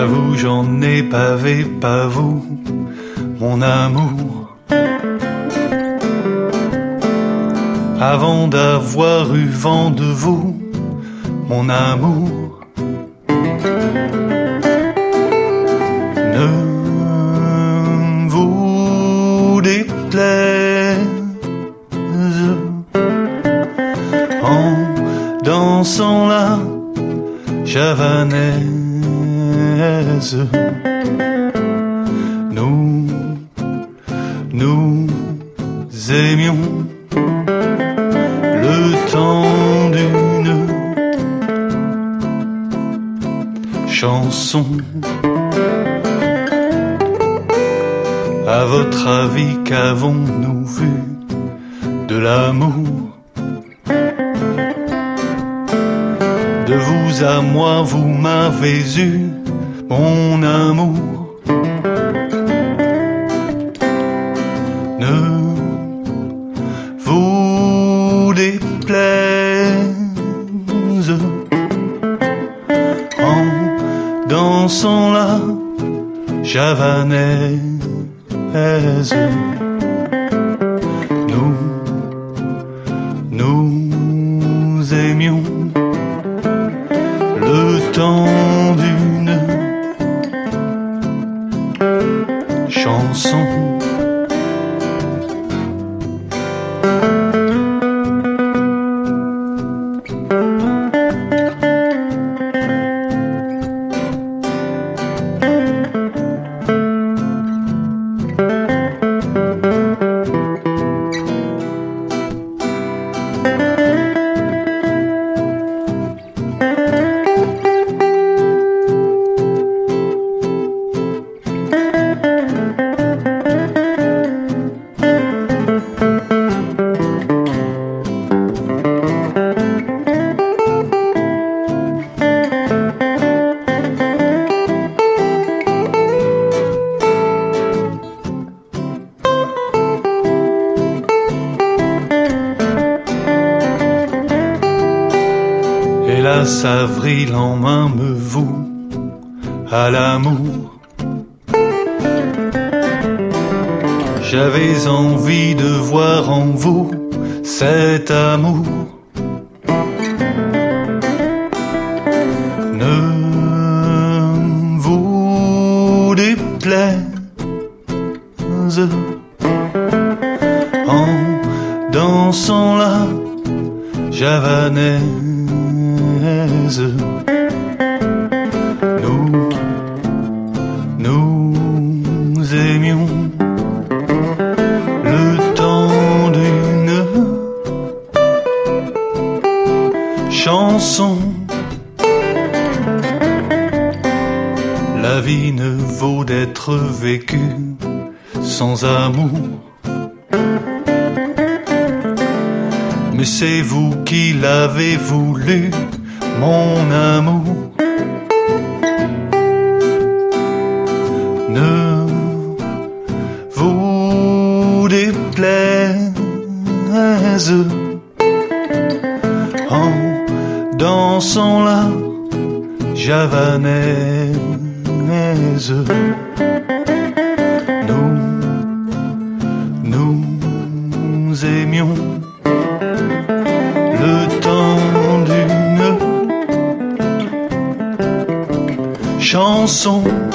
J'avoue, j'en ai pavé, pas vous, mon amour. Avant d'avoir eu vent de vous, mon amour. Ne vous déplaise en dansant la javanaise. Nous aimions le temps d'une chanson. À votre avis, qu'avons-nous vu de l'amour? De vous à moi, vous m'avez eu, mon amour. Ne vous déplaise en dansant la javanaise. Nous aimions le temps d'une chanson. Hélas, avril en main me voue à l'amour. J'avais envie de voir en vous cet amour. Ne vous déplaise en dansant la javanaise. Nous aimions le temps d'une chanson. La vie ne vaut d'être vécue sans amour. Mais c'est vous qui l'avez voulu, mon amour. Ne vous déplaise en dansant la javanaise. Nous aimions le temps d'une chanson.